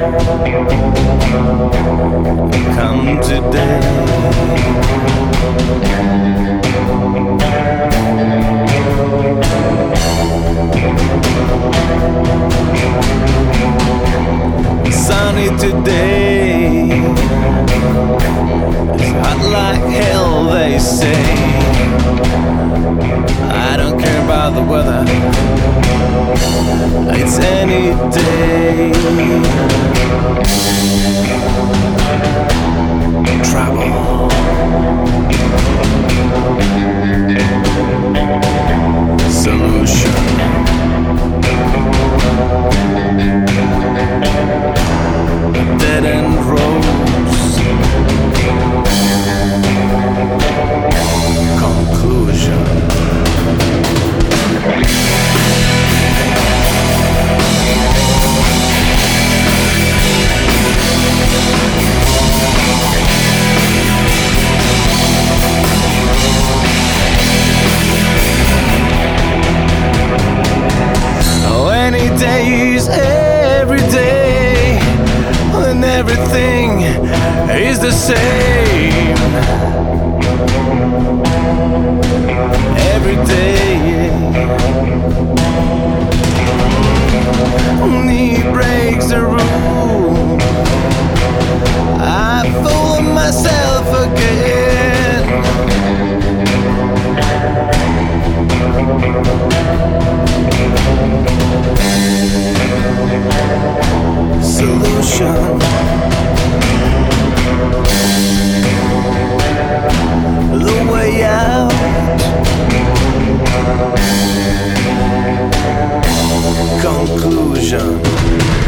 come today. Sunny today, it's hot like hell, they say. I don't care about the weather, it's any day. Travel, solution. Dead end roads, conclusion. Oh, any days, every day, when everything is the same. Every day, he breaks the rule. I fool myself again. Solution, the way out, conclusion.